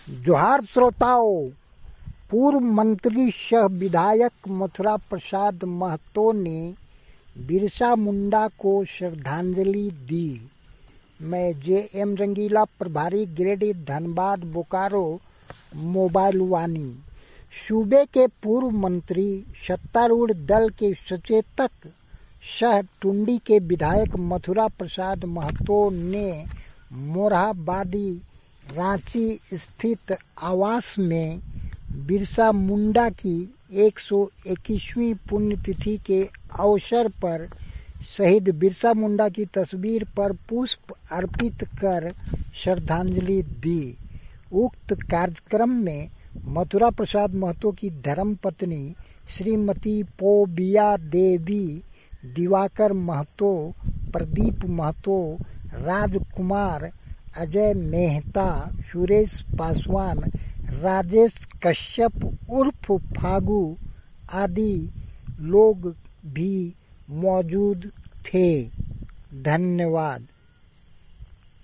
जोहार श्रोताओं। पूर्व मंत्री सह विधायक मथुरा प्रसाद महतो ने बिरसा मुंडा को श्रद्धांजलि दी। मैं जे.एम. रंगीला, प्रभारी गिरिडीह, धनबाद, बोकारो, मोबाइल वाणी। सूबे के पूर्व मंत्री, सत्तारूढ़ दल के सचेतक सह टुंडी के विधायक मथुरा प्रसाद महतो ने मोरहाबादी रांची स्थित आवास में बिरसा मुंडा की 121वीं पुण्यतिथि के अवसर पर शहीद बिरसा मुंडा की तस्वीर पर पुष्प अर्पित कर श्रद्धांजलि दी। उक्त कार्यक्रम में मथुरा प्रसाद महतो की धर्मपत्नी श्रीमती पोबिया देवी, दिवाकर महतो, प्रदीप महतो, राजकुमार, अजय मेहता, सुरेश पासवान, राजेश कश्यप उर्फ फागू आदि लोग भी मौजूद थे। धन्यवाद।